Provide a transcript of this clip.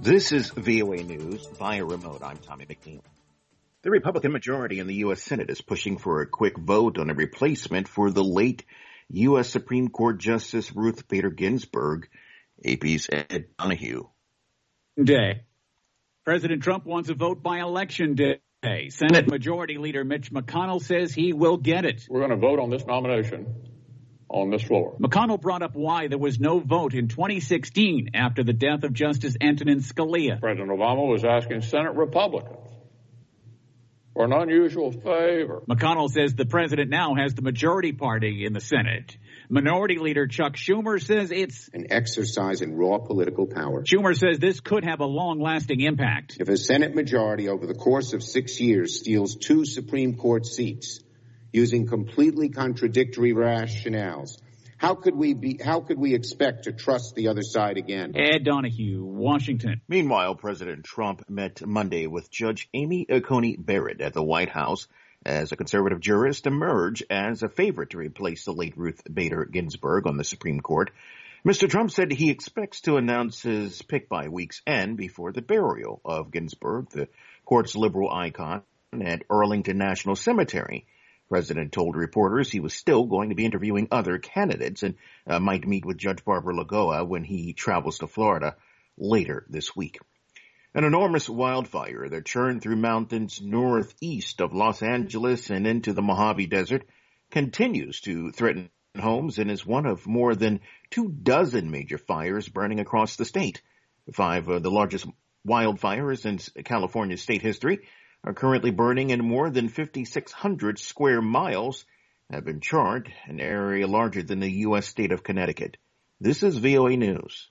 This is VOA News via remote. I'm Tommy McNeil. The Republican majority in the U.S. Senate is pushing for a quick vote on a replacement for the late U.S. Supreme Court Justice Ruth Bader Ginsburg. AP's Ed Donahue. President Trump wants a vote by election day. Senate Majority Leader Mitch McConnell says he will get it. We're going to vote on this nomination on this floor. McConnell brought up why there was no vote in 2016 after the death of Justice Antonin Scalia. President Obama was asking Senate Republicans for an unusual favor. McConnell says the president now has the majority party in the Senate. Minority Leader Chuck Schumer says it's an exercise in raw political power. Schumer says this could have a long-lasting impact. If a Senate majority over the course of 6 years steals 2 Supreme Court seats using completely contradictory rationales, how could we expect to trust the other side again? Ed Donahue, Washington. Meanwhile, President Trump met Monday with Judge Amy Coney Barrett at the White House as a conservative jurist emerged as a favorite to replace the late Ruth Bader Ginsburg on the Supreme Court. Mr. Trump said he expects to announce his pick by week's end before the burial of Ginsburg, the court's liberal icon, at Arlington National Cemetery. The president told reporters he was still going to be interviewing other candidates and might meet with Judge Barbara Lagoa when he travels to Florida later this week. An enormous wildfire that churned through mountains northeast of Los Angeles and into the Mojave Desert continues to threaten homes and is one of more than 24 major fires burning across the state. 5 of the largest wildfires in California state history are currently burning in more than 5,600 square miles, have been charred, an area larger than the U.S. state of Connecticut. This is VOA News.